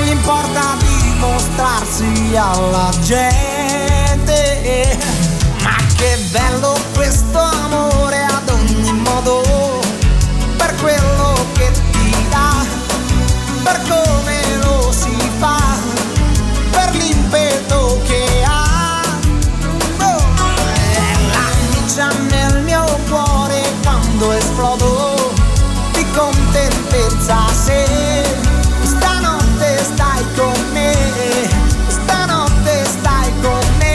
gli importa dimostrarsi alla gente. Ma che bello questo amore ad ogni modo, per quello che ti dà, per come lo si fa, per l'impeto che ha. È l'annica nel mio cuore quando esplodo di contentezza se stanotte stai con me, stanotte stai con me.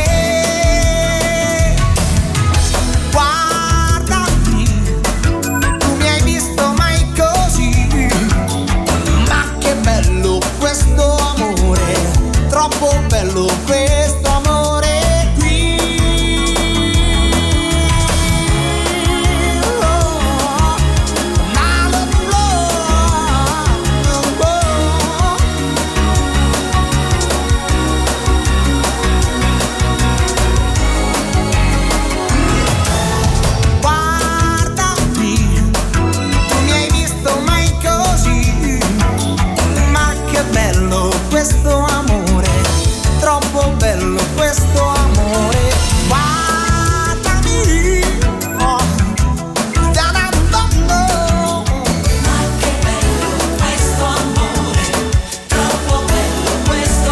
Guardami, tu mi hai visto mai così, ma che bello questo amore, troppo bello questo amore qui. Questo amore, troppo bello questo amore, guardami, oh. Ma che bello questo amore, troppo bello questo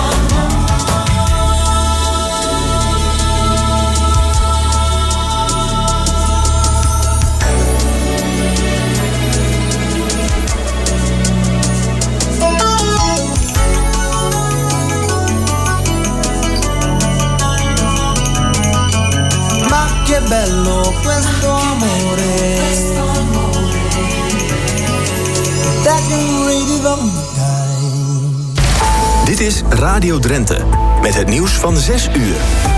che bello questo amore. Dit is Radio Drenthe met het nieuws van 6 uur.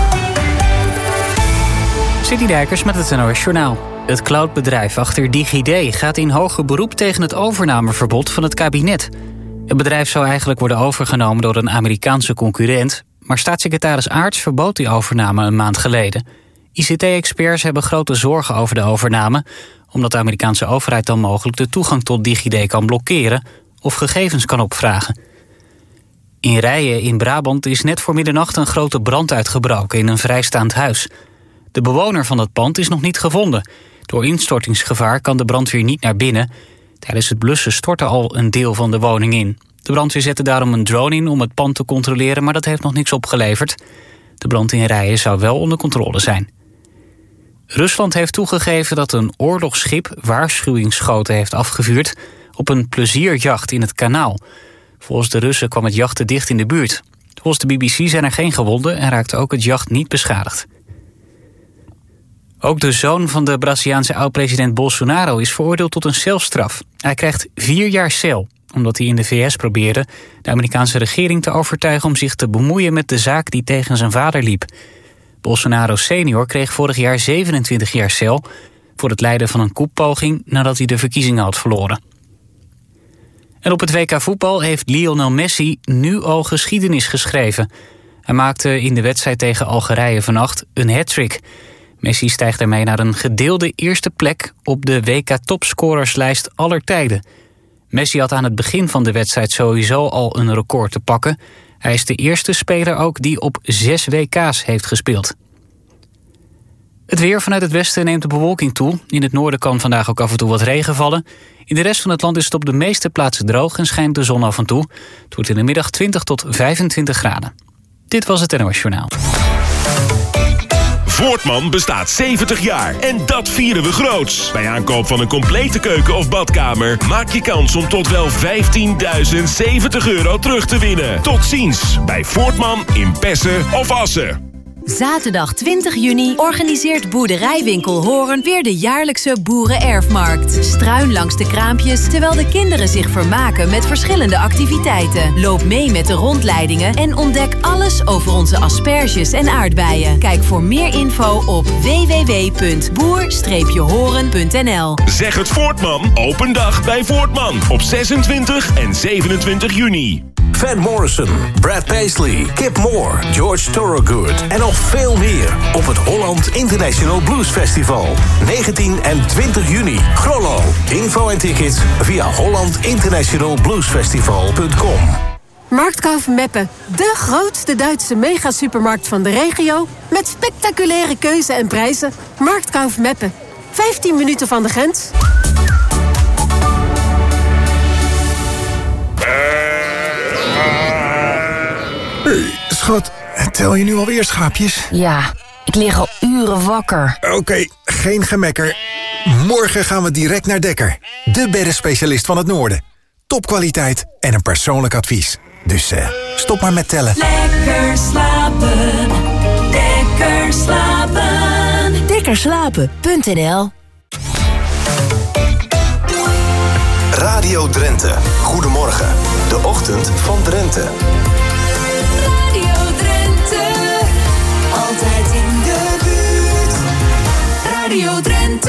City Dijkers met het NOS Journaal. Het cloudbedrijf achter DigiD gaat in hoger beroep tegen het overnameverbod van het kabinet. Het bedrijf zou eigenlijk worden overgenomen door een Amerikaanse concurrent, maar staatssecretaris Aarts verbood die overname een maand geleden. ICT-experts hebben grote zorgen over de overname, omdat de Amerikaanse overheid dan mogelijk de toegang tot DigiD kan blokkeren of gegevens kan opvragen. In Rijen in Brabant is net voor middernacht een grote brand uitgebroken in een vrijstaand huis. De bewoner van dat pand is nog niet gevonden. Door instortingsgevaar kan de brandweer niet naar binnen. Tijdens het blussen stortte al een deel van de woning in. De brandweer zette daarom een drone in om het pand te controleren, maar dat heeft nog niks opgeleverd. De brand in Rijen zou wel onder controle zijn. Rusland heeft toegegeven dat een oorlogsschip waarschuwingsschoten heeft afgevuurd op een plezierjacht in het kanaal. Volgens de Russen kwam het jacht te dicht in de buurt. Volgens de BBC zijn er geen gewonden en raakte ook het jacht niet beschadigd. Ook de zoon van de Braziliaanse oud-president Bolsonaro is veroordeeld tot een celstraf. Hij krijgt 4 jaar cel, omdat hij in de VS probeerde de Amerikaanse regering te overtuigen om zich te bemoeien met de zaak die tegen zijn vader liep. Bolsonaro senior kreeg vorig jaar 27 jaar cel voor het leiden van een koepoging nadat hij de verkiezingen had verloren. En op het WK voetbal heeft Lionel Messi nu al geschiedenis geschreven. Hij maakte in de wedstrijd tegen Algerije vannacht een hat-trick. Messi stijgt daarmee naar een gedeelde eerste plek op de WK-topscorerslijst aller tijden. Messi had aan het begin van de wedstrijd sowieso al een record te pakken. Hij is de eerste speler ook die op 6 WK's heeft gespeeld. Het weer vanuit het westen neemt de bewolking toe. In het noorden kan vandaag ook af en toe wat regen vallen. In de rest van het land is het op de meeste plaatsen droog en schijnt de zon af en toe. Het wordt in de middag 20 tot 25 graden. Dit was het NOS Journaal. Voortman bestaat 70 jaar en dat vieren we groots. Bij aankoop van een complete keuken of badkamer maak je kans om tot wel €15.070 terug te winnen. Tot ziens bij Voortman in Pessen of Assen. Zaterdag 20 juni organiseert Boerderijwinkel Hoorn weer de jaarlijkse Boerenerfmarkt. Struin langs de kraampjes terwijl de kinderen zich vermaken met verschillende activiteiten. Loop mee met de rondleidingen en ontdek alles over onze asperges en aardbeien. Kijk voor meer info op www.boer-horen.nl. Zeg het Voortman, open dag bij Voortman op 26 en 27 juni. Van Morrison, Brad Paisley, Kip Moore, George Thorogood en nog veel meer op het Holland International Blues Festival. 19 en 20 juni. Grollo. Info en tickets via hollandinternationalbluesfestival.com. Marktkauf Meppen, de grootste Duitse megasupermarkt van de regio... met spectaculaire keuze en prijzen. Marktkauf Meppen, 15 minuten van de grens. Hey, schat, tel je nu alweer schaapjes? Ja, ik lig al uren wakker. Oké, geen gemekker. Morgen gaan we direct naar Dekker. De beddenspecialist van het noorden. Topkwaliteit en een persoonlijk advies. Dus stop maar met tellen. Lekker slapen. Lekker slapen. Dekkerslapen.nl. Radio Drenthe. Goedemorgen. De ochtend van Drenthe. Radio Drenthe. Altijd in de buurt. Radio Drenthe.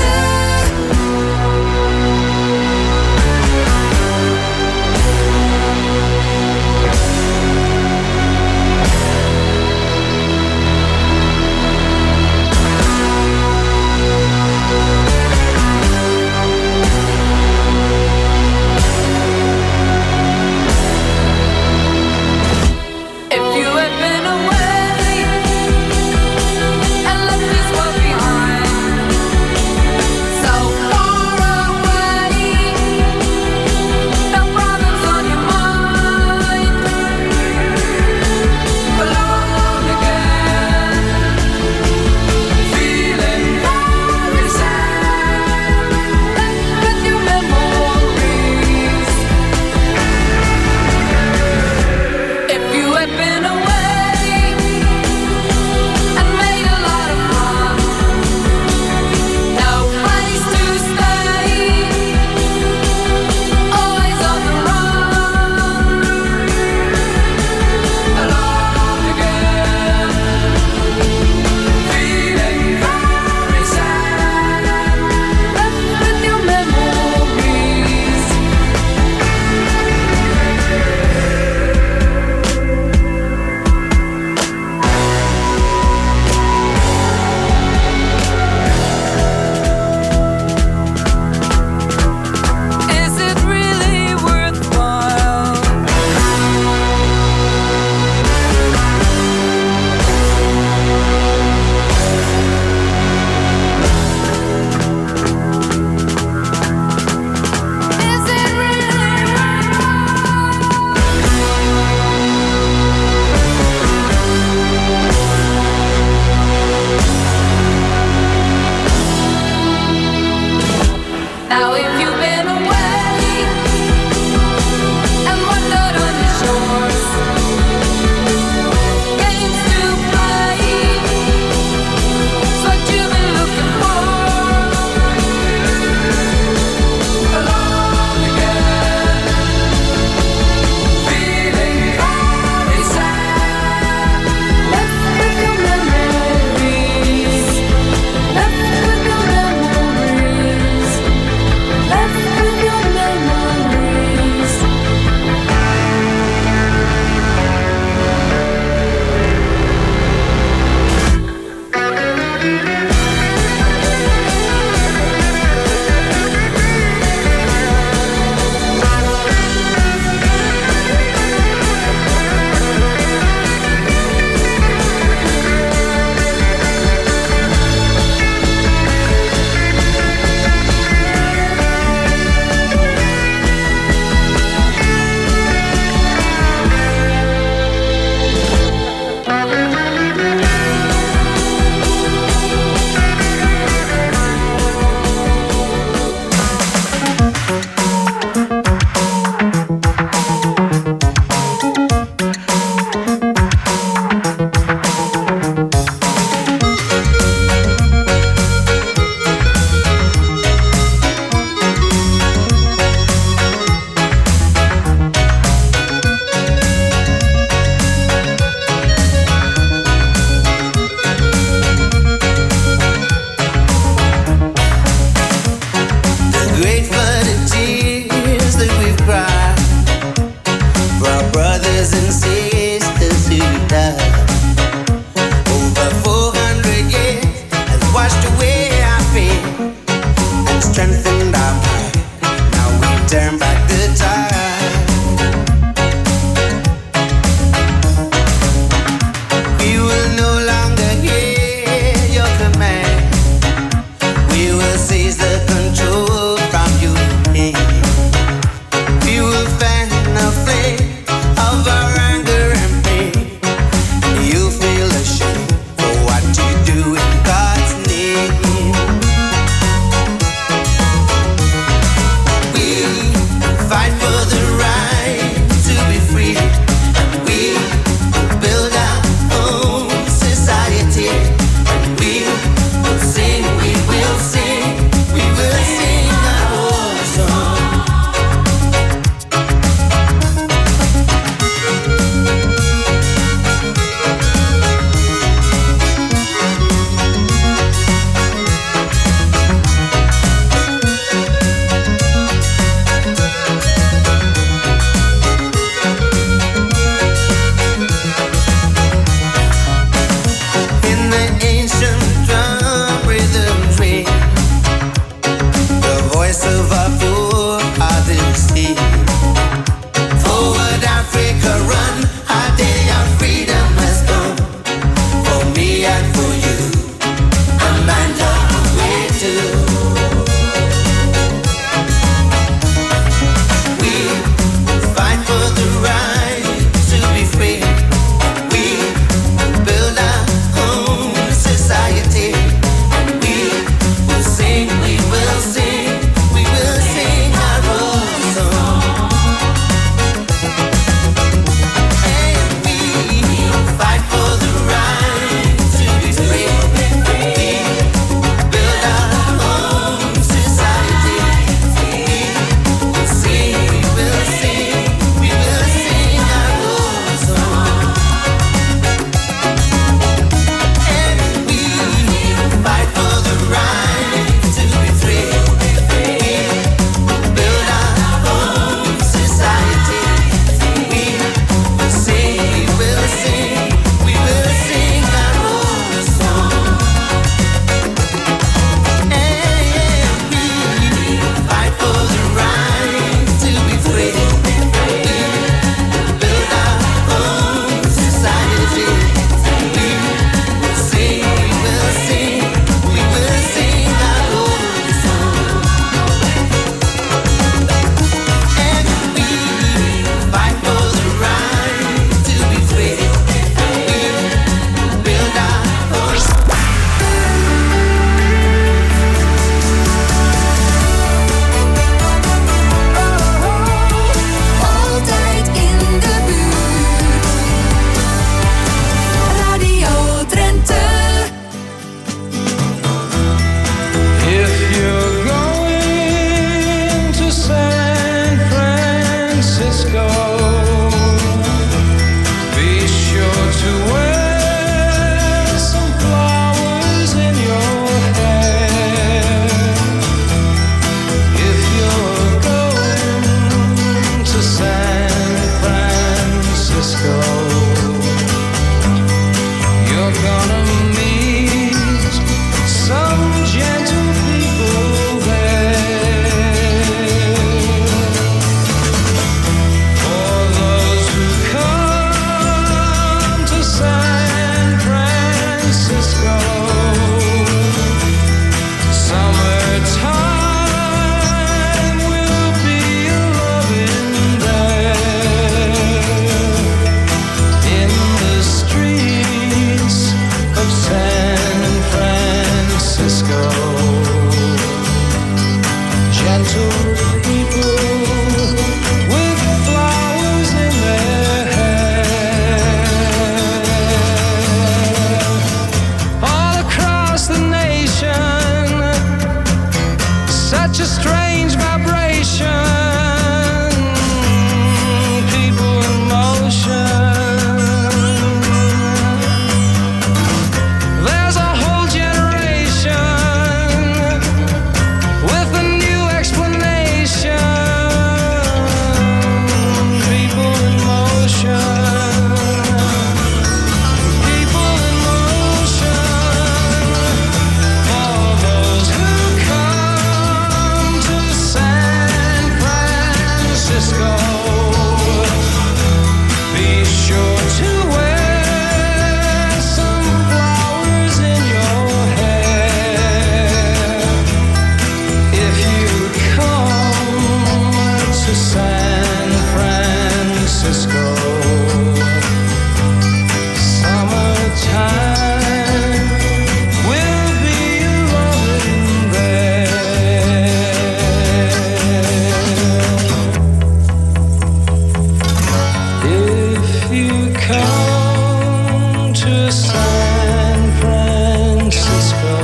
you come to San Francisco,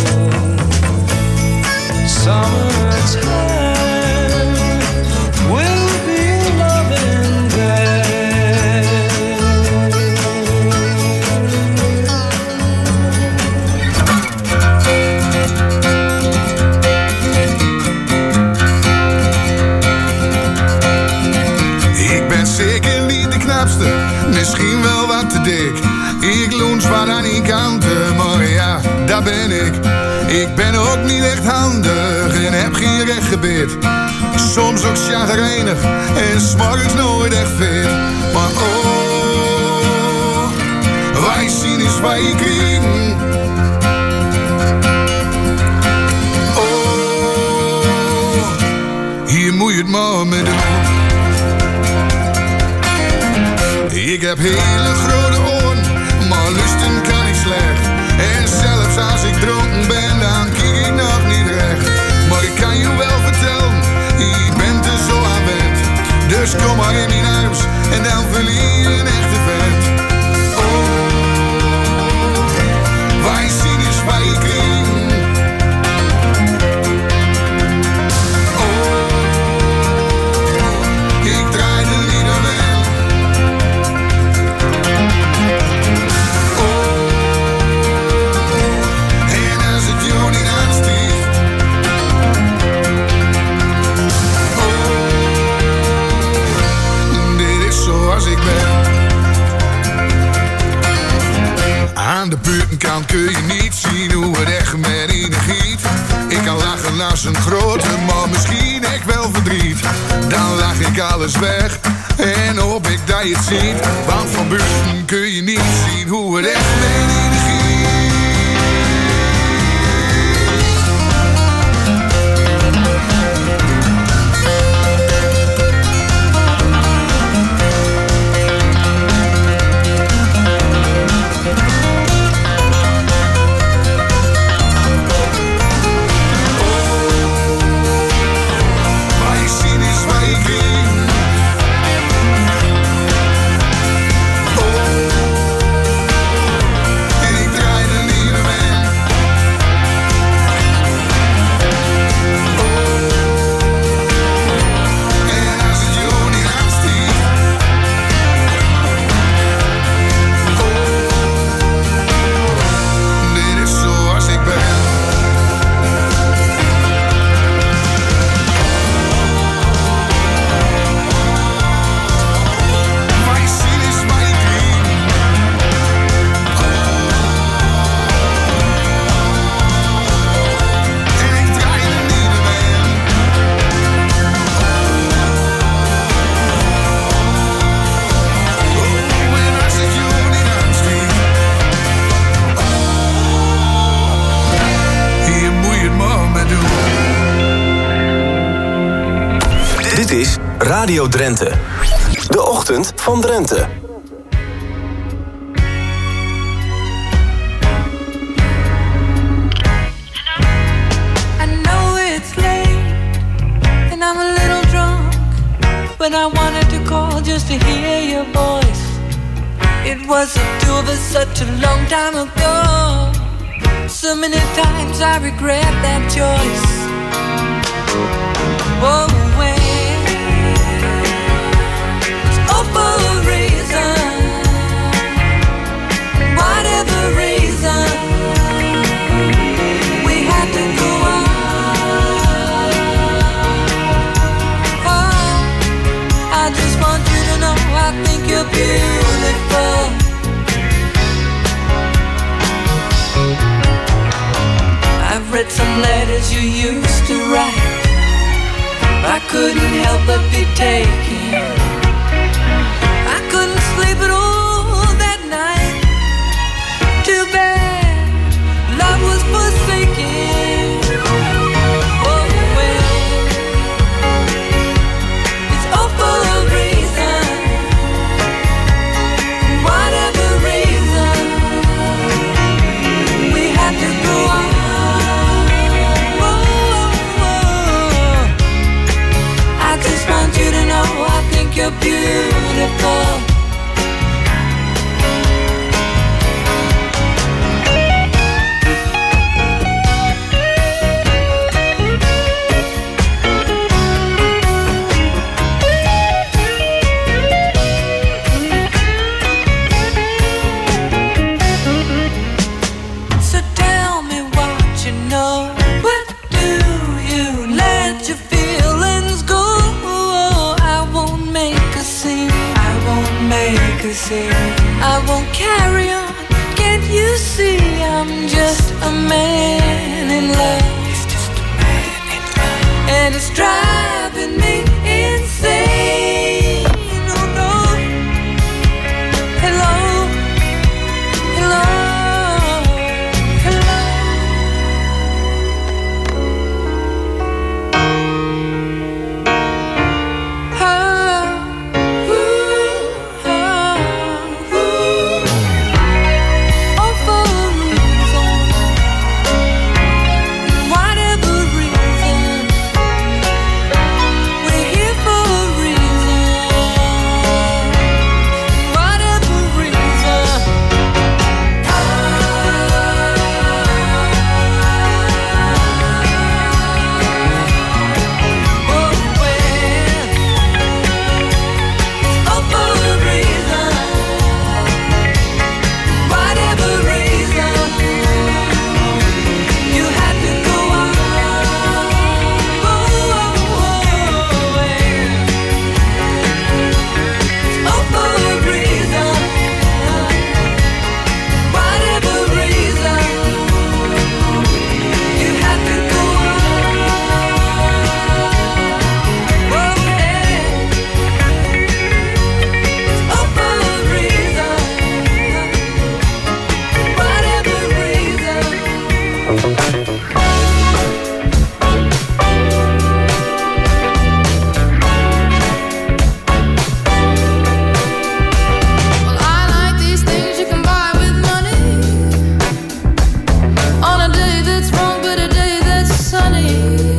summertime will be loving there. Ik ben zeker niet de knapste, misschien wel wat te dik. Ik loens wat aan die kanten, maar ja, daar ben ik. Ik ben ook niet echt handig en heb geen recht gebit. Soms ook chagrijnig en 's morgens nooit echt fit. Maar oh, wij zien eens wij kriegen. Oh, hier moet je het maar mee doen. Ik heb hele grote oren, maar lusten kan ik slecht. En zelfs als ik dronken ben, dan kijk ik nog niet recht. Maar ik kan je wel vertellen, je bent er zo aan wend. Dus kom maar in mijn huis en dan verlier je een echte vent. Oh, wij zien eens wij kriegen. Oh, ik draai de lieden weg. Zoals ik ben. Aan de buitenkant kun je niet zien hoe het echt met giet. Ik kan lachen als een grote, maar misschien echt wel verdriet. Dan lach ik alles weg en hoop ik dat je het ziet. Want van buiten kun je niet zien hoe het echt met giet. Radio Drenthe. De ochtend van Drenthe. I know it's late and I'm a little drunk, but I wanted to call just to hear your voice. It was the two of us such a long time ago. So many times I regret that choice. Oh, for a reason, whatever reason, we had to go on. Oh, I just want you to know I think you're beautiful. I've read some letters you used to write. I couldn't help but be taken. Couldn't sleep at all that night. Too bad love was forsaken. Oh well, it's all for a reason. Whatever reason, we had to go on. Oh, I just want you to know I think I won't carry on. Can't you see I'm just a man in love? And it's driving me insane. Oh no. Hello, hello, hello. Oh, ooh, oh, ooh. Oh, for a reason, whatever reason. We're here for a reason, whatever reason. Oh, for a reason, whatever reason. You had to go on. For a reason, whatever reason, you had to go on. For a reason, whatever reason. Well, I like these things you can buy with money. On a day that's wrong, but a day that's sunny.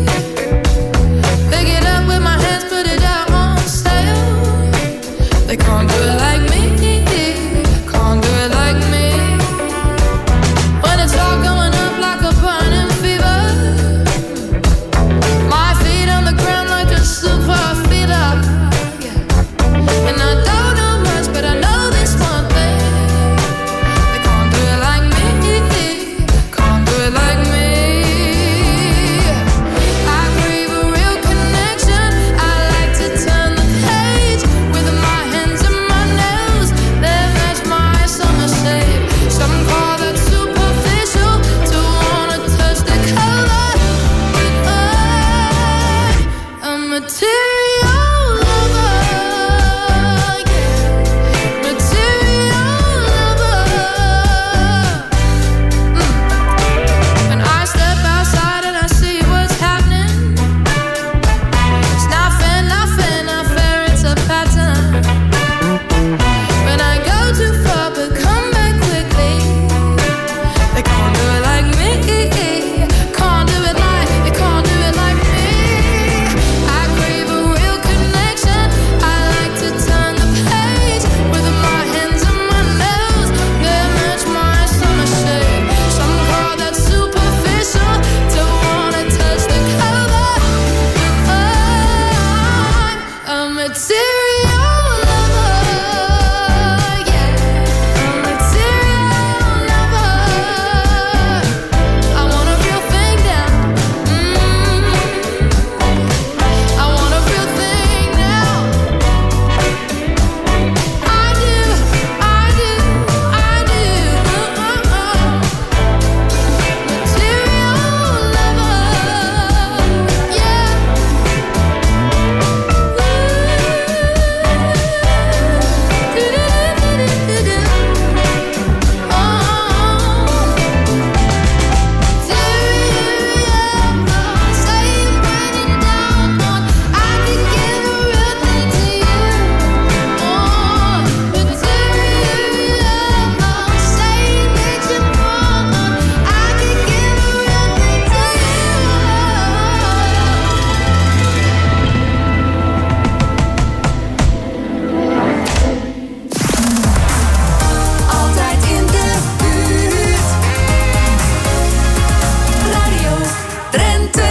Pick it up with my hands, put it out on sale. They can't do it like me, can't do it like me. When it's all going up like a burning fever, my feet on the ground like a super feeder. And I don't know much, but I know this one thing. They can't do it like me, can't do it like me. I crave a real connection. I like to turn the page with my hands and my nails. They match my summer shade. Some call that superficial, to wanna touch the color. But I'm a material lover, yeah. Material lover. When I step outside and I see what's happening, it's not fair, not fair, not fair, it's a pattern. When I go too far but come back quickly, they can't do it like me, can't do it like, they can't do it like me. I crave a real connection. I like to turn the page with my hands and my nails. They match my summer shade. Some call that superficial, to wanna touch the color. I'm a material lover, yeah. I'm a material lover. I want a real thing now. I want a real thing now. I do, I do, I do. Material lover, yeah. Altijd in de buurt. Radio Drenthe.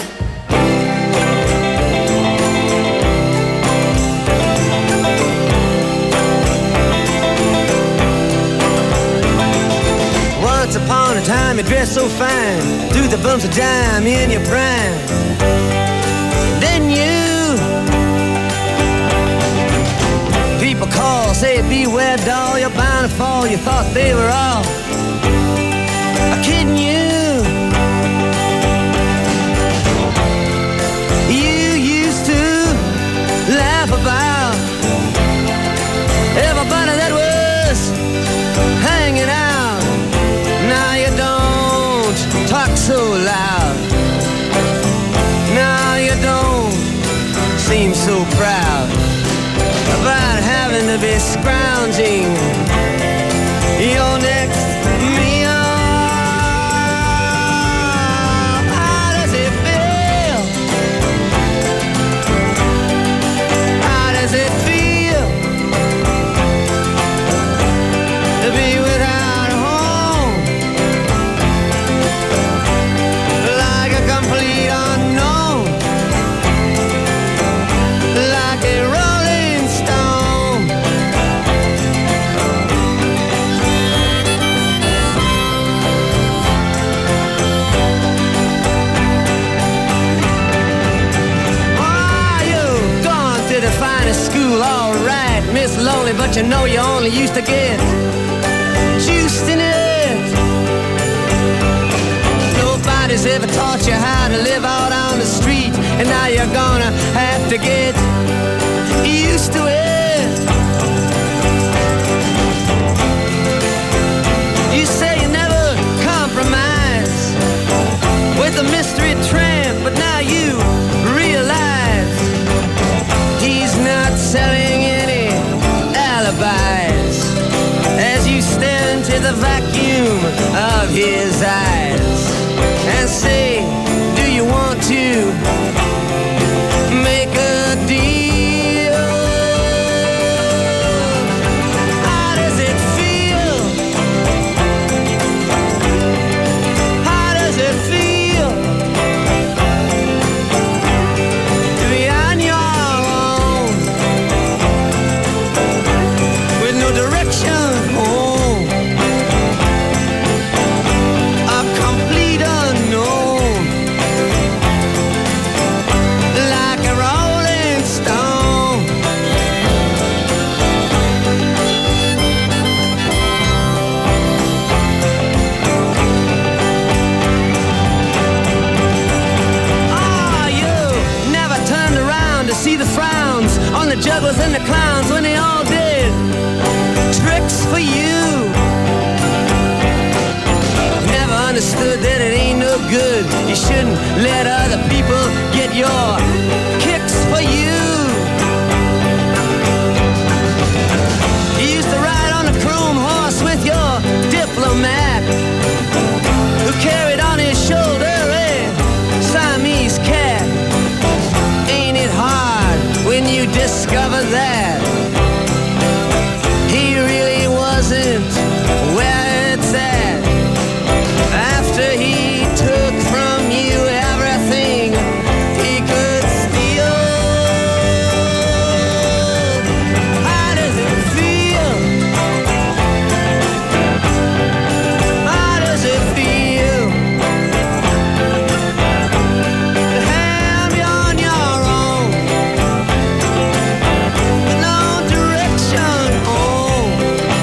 Once upon a time you dressed so fine, threw the bumps of dime in your prime. Then you, people call, say beware doll, you're fall, you thought they were all kidding you. You used to laugh about everybody that was hanging out. Now you don't talk so loud. Now you don't seem so proud about having to be scrounging your next meal. How does it feel? How does it feel to be without a home? Like a complete unknown, like a rolling stone. Ah, you've gone to the finest school, all right, Miss Lonely, but you know you only used to get juiced in it. Nobody's ever taught you how to live out on the street, and now you're gonna have to get used to it. You say you never compromise with a mystery tramp, but now you realize he's not selling any alibis as you stare into the vacuum of his eyes and say, do you want to make a deal? How does it feel? How does it feel to be on your own with no direction home? A complete unknown, like a rolling stone. Ah, you never turned around to see the frowns on the jugglers and the clowns when they all did tricks for you. Never understood that it ain't no good. You shouldn't let other people get your kicks for you. You used to ride on a chrome horse with your diplomat, who carried on his shoulder a Siamese cat. Ain't it hard when you discover that he really wasn't where it's at? After he took from you everything he could steal. How does it feel? How does it feel to have you on your own with no direction home,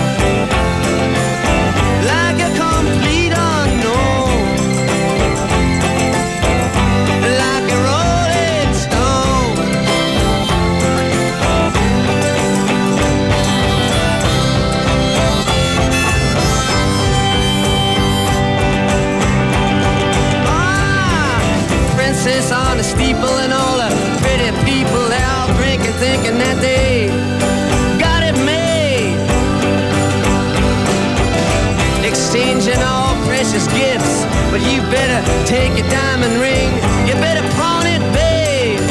like a complete unknown, like a rolling stone? Ah, princess on a steeple and all the pretty people, they all drinking, thinking that they got it made, exchanging all precious gifts. But you better take your diamond ring, you better pawn it, babe.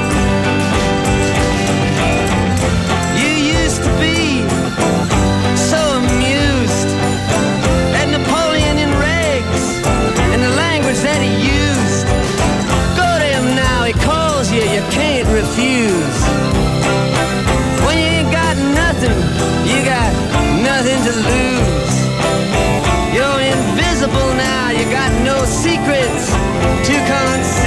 You used to be so amused at Napoleon in rags and the language that he used. Go to him now, he calls you, you can't refuse. When you ain't got nothing, you got nothing to lose. You're invisible now, you got no secrets to conceal.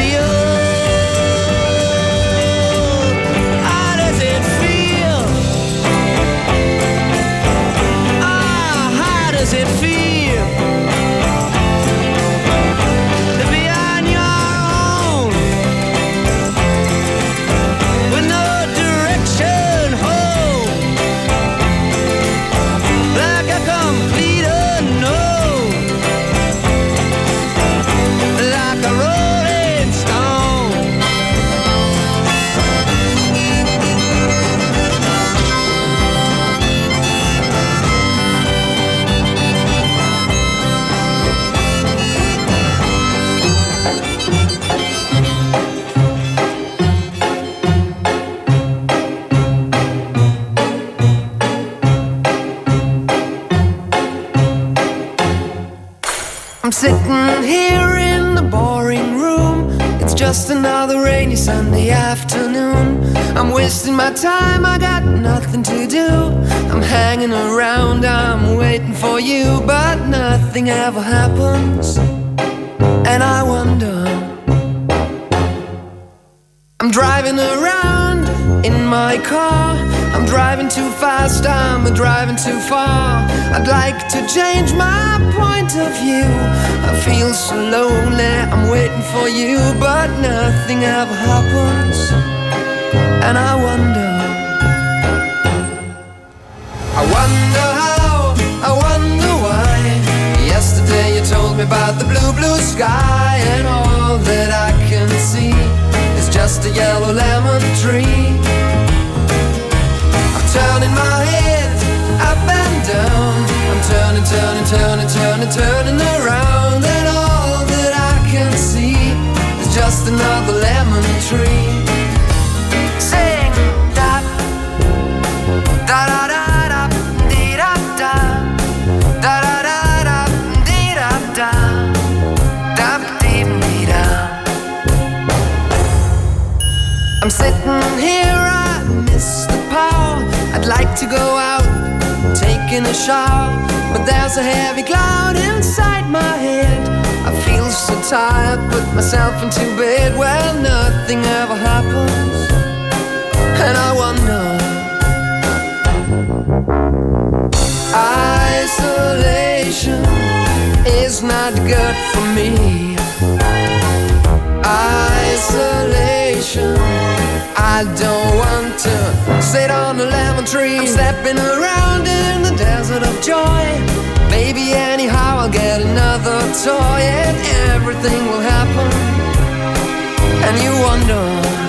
I'm sitting here in the boring room. It's just another rainy Sunday afternoon. I'm wasting my time, I got nothing to do. I'm hanging around, I'm waiting for you, but nothing ever happens. And I wonder, I'm driving around in my car. I'm driving too fast, I'm driving too far. I'd like to change my point of view. I feel so lonely, I'm waiting for you, but nothing ever happens. And I wonder how, I wonder why. Yesterday you told me about the blue, blue sky, and all that I can see is just a yellow lemon tree. Turning my head up and down. I'm turning, turning, turning, turning, turning around, and all that I can see is just another lemon tree. Sing da da da da da dee da da da da da da dee da da da dee dee da. I'm sitting here, I miss the power. I'd like to go out, taking a shower, but there's a heavy cloud inside my head. I feel so tired, put myself into bed. Well, nothing ever happens, and I wonder. Isolation is not good for me. Isolation, I don't want to sit on a lemon tree. I'm stepping around in the desert of joy. Maybe anyhow I'll get another toy, and everything will happen. And you wonder,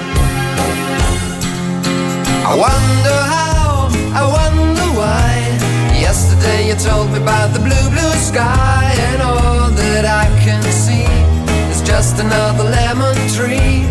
I wonder how, I wonder why. Yesterday you told me about the blue, blue sky, and all that I can see is just another lemon tree.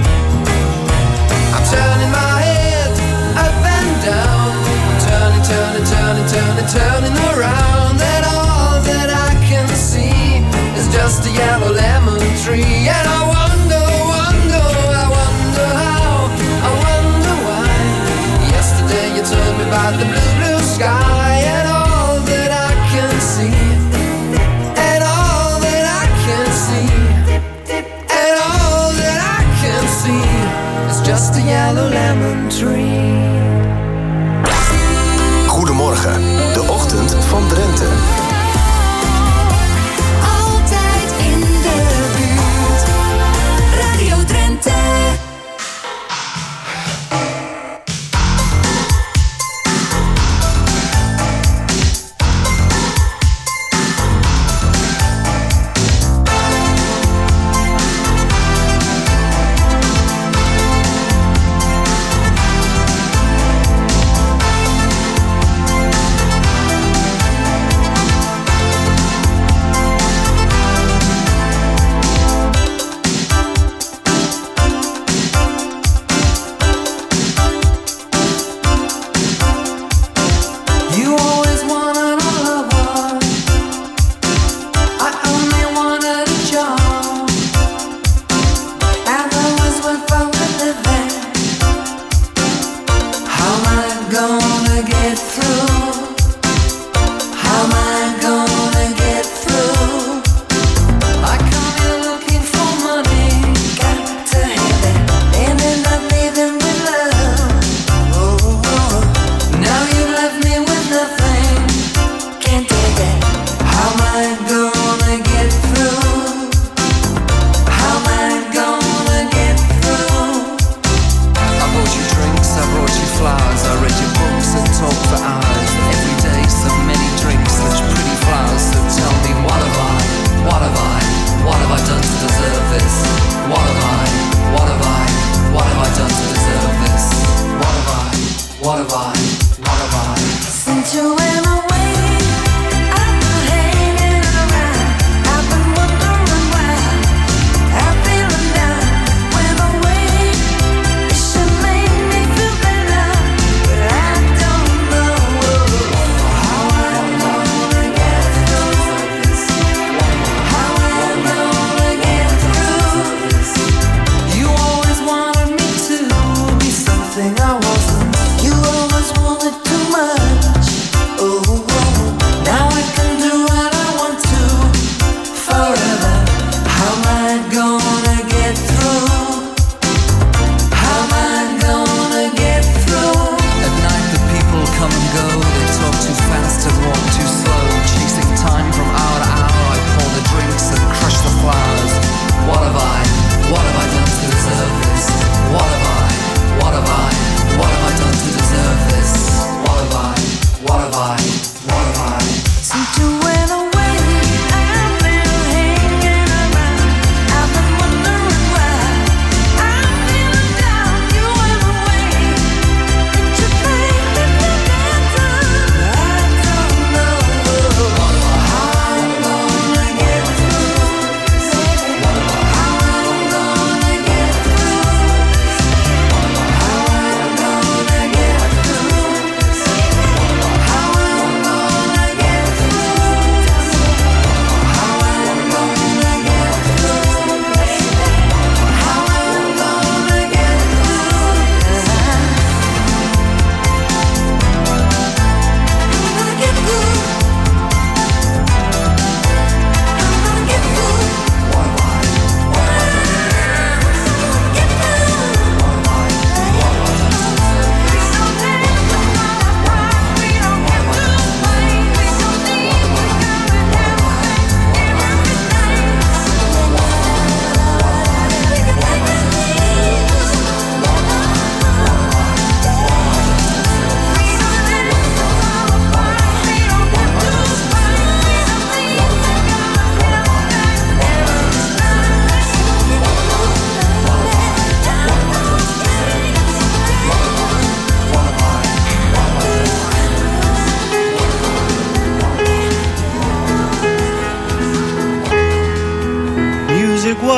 I'm turning my head up and down. I'm turning, turning, turning, turning, turning around, and all that I can see is just a yellow lemon tree. And I wonder, wonder, I wonder how, I wonder why. Yesterday you told me about the blue, blue sky, and all that I can see, and all that I can see, and all that I can see is just a yellow lemon tree. Goedemorgen, de ochtend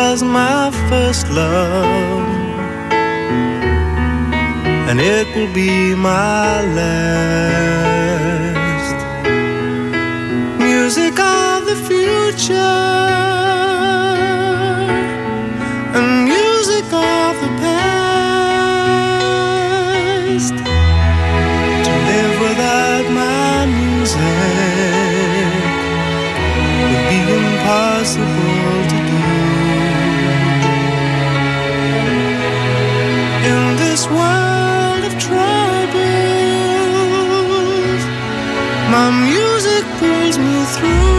was my first love, and it will be my last. Music of the future and music of the past. To live without my music would be impossible to do. In this world of troubles, my music pulls me through.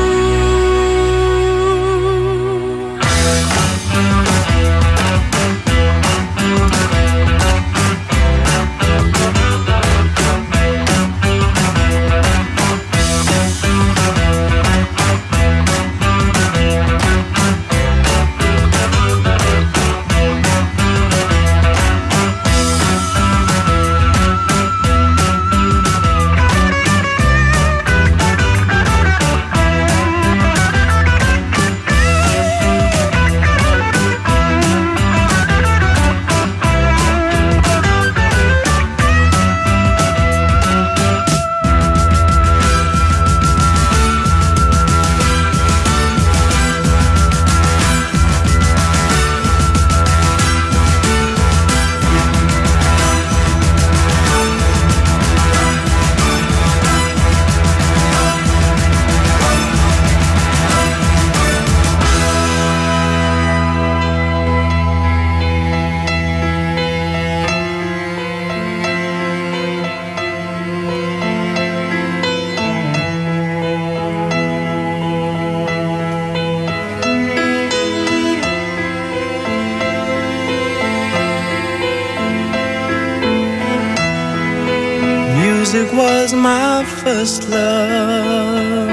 Music was my first love,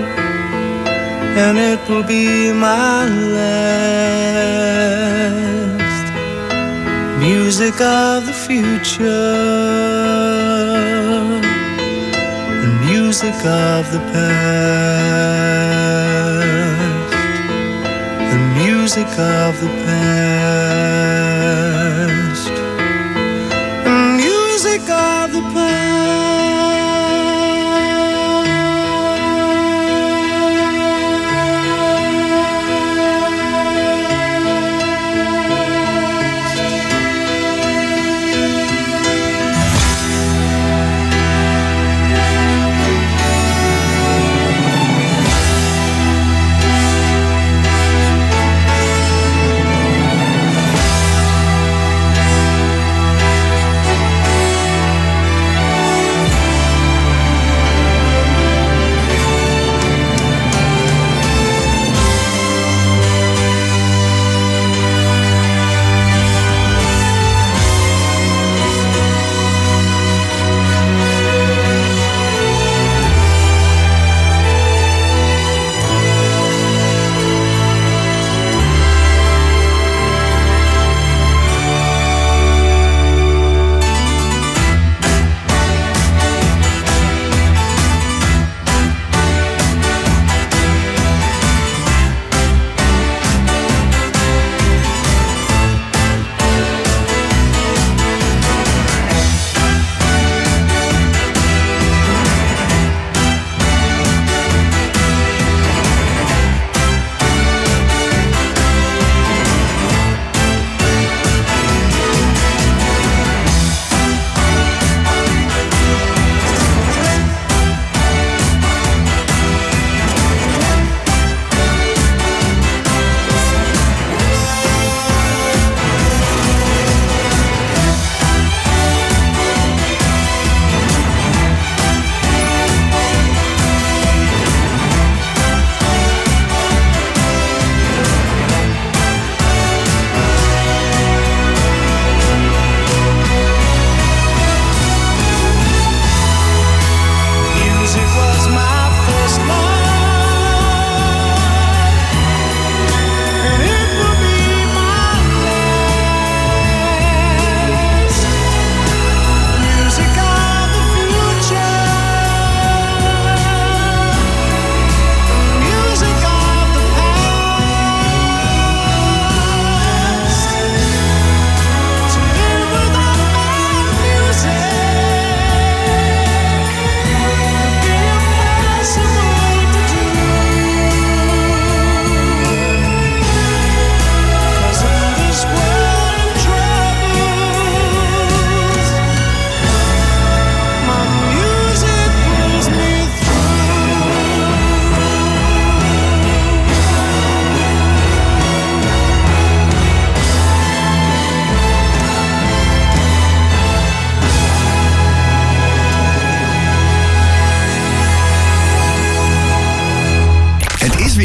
and it will be my last. Music of the future and music of the past, and music of the past, and music of the past.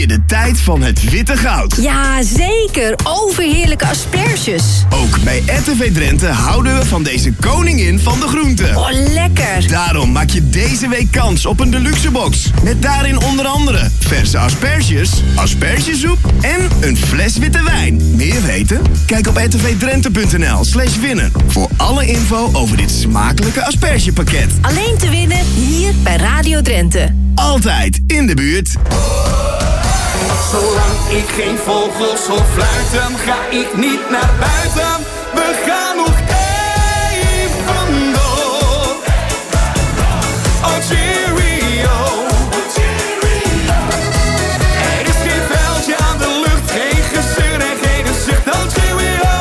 weer de tijd van het witte goud. Ja, zeker. Overheerlijke asperges. Ook bij RTV Drenthe houden we van deze koningin van de groenten. Oh, lekker. Daarom maak je deze week kans op een deluxe box. Met daarin onder andere verse asperges, aspergesoep en een fles witte wijn. Meer weten? Kijk op rtvdrenthe.nl/winnen. Voor alle info over dit smakelijke aspergepakket. Alleen te winnen hier bij Radio Drenthe. Altijd in de buurt. Zolang ik geen vogels hoor fluiten, ga ik niet naar buiten. We gaan nog even door. Oh cheerio. Er is geen veldje aan de lucht, geen gezeur en geen zucht. Oh cheerio.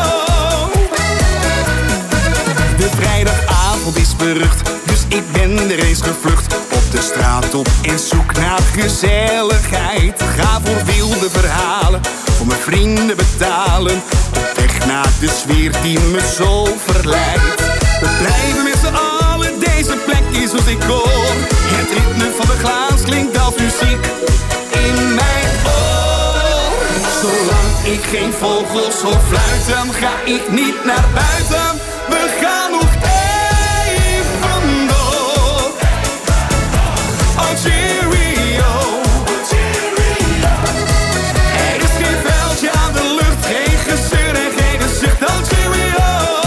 De vrijdagavond is berucht, dus ik ben er eens gevlucht. Op de straat op en zoek naar gezelligheid. Ga voor wilde verhalen, voor mijn vrienden betalen. Op weg naar de sfeer die me zo verleidt. We blijven met z'n allen, deze plek is wat ik hoor. Het ritme van de glaas klinkt als muziek in mijn oor. Zolang ik geen vogels hoor fluiten, ga ik niet naar buiten. We gaan nog even door. Oh cheerio. Er is geen veldje aan de lucht, geen gezeur en geen zucht. Oh cheerio.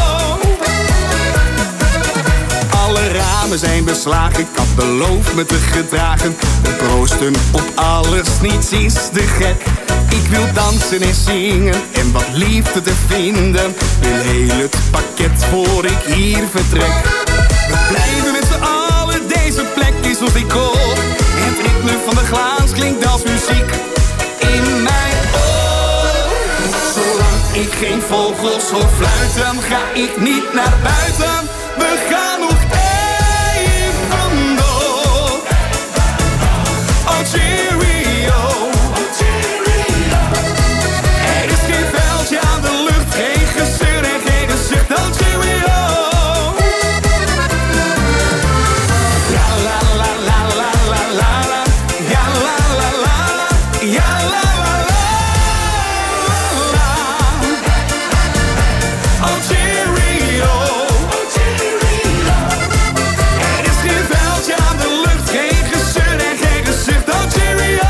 Alle ramen zijn beslagen, ik had beloofd me te gedragen. We proosten op alles, niets is te gek. Ik wil dansen en zingen en wat liefde te vinden. Wil heel het pakket voor ik hier vertrek. We blijven met z'n allen, deze plek is wat ik hoor. Het ritme van de glaas klinkt als muziek in mijn oor. Zolang ik geen vogels hoor fluiten, ga ik niet naar buiten. We gaan nog even door. Oh cheerio. Er is geen veldje aan de lucht, geen gezeur en geen zucht. Oh cheerio. Ja la la la la la la la. Ja la la la la. Ja la la la la. Oh cheerio. Er is geen veldje aan de lucht, geen gezeur en geen zucht. Oh cheerio.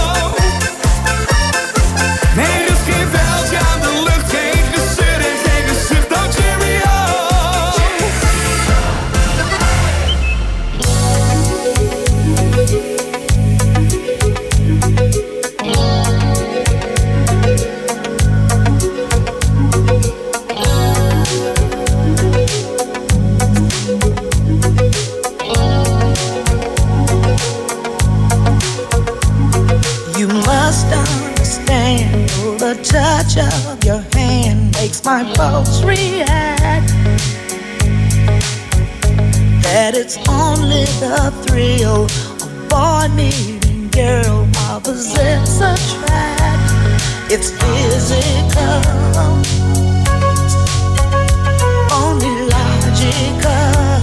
Er is geen veldje aan de lucht, geen gezeur en geen zucht. Oh cheerio. You must understand, the touch of your hand makes my pulse react. That it's only the thrill of boy meeting girl opposites attract. It's physical, only logical.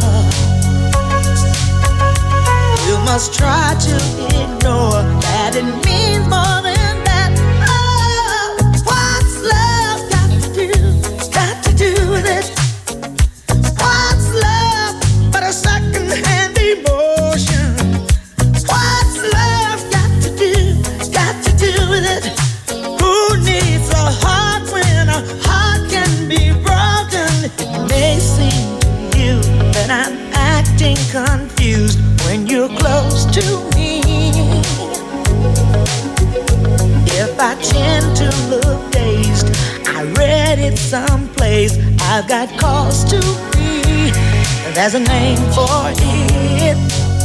You must try to ignore that it means more than that. Oh, what's love got to do? Got to do with it. What's love but a second-hand emotion? What's love got to do? Got to do with it. Who needs a heart when a heart can be broken? It may seem to you that I'm acting confused when you're close to me. If I tend to look dazed, I read it someplace. I've got cause to be. There's a name for it.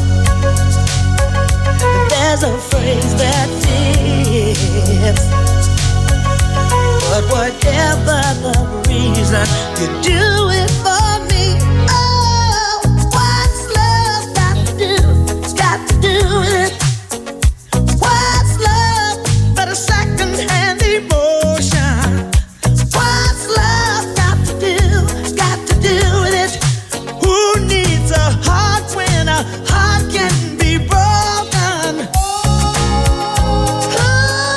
There's a phrase that fits. But whatever the reason, you do it for me. Oh, what's love got to do? Got to do with it. What's love but a second-hand emotion? What's love got to do? Got to do with it. Who needs a heart when a heart can be broken? Oh,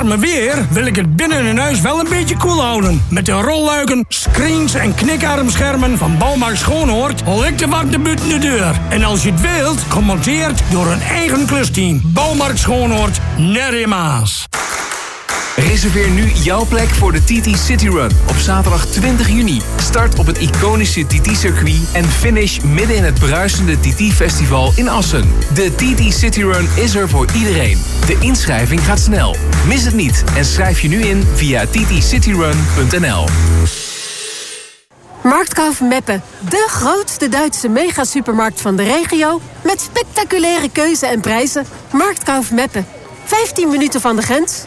warme weer wil ik het binnen in huis wel een beetje koel houden. Met de rolluiken, screens en knikarmschermen van Bouwmarkt Schoonhoord hol ik de warmte buiten de deur. En als je het wilt, gemonteerd door een eigen klusteam. Bouwmarkt Schoonhoord, Nerrie Maas. Reserveer nu jouw plek voor de TT City Run op zaterdag 20 juni. Start op het iconische TT-circuit en finish midden in het bruisende TT-festival in Assen. De TT City Run is er voor iedereen. De inschrijving gaat snel. Mis het niet en schrijf je nu in via ttcityrun.nl. Marktkauf Meppen, de grootste Duitse megasupermarkt van de regio met spectaculaire keuze en prijzen. Marktkauf Meppen, 15 minuten van de grens.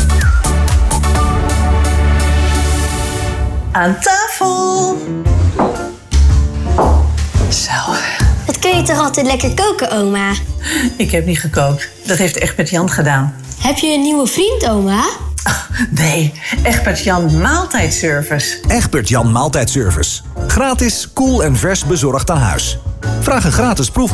Aan tafel. Zo. Wat kun je toch altijd lekker koken, oma? Ik heb niet gekookt. Dat heeft Egbert-Jan gedaan. Heb je een nieuwe vriend, oma? Nee, Egbert-Jan Maaltijdservice. Egbert-Jan Maaltijdservice. Gratis, koel en vers bezorgd aan huis. Vraag een gratis proef.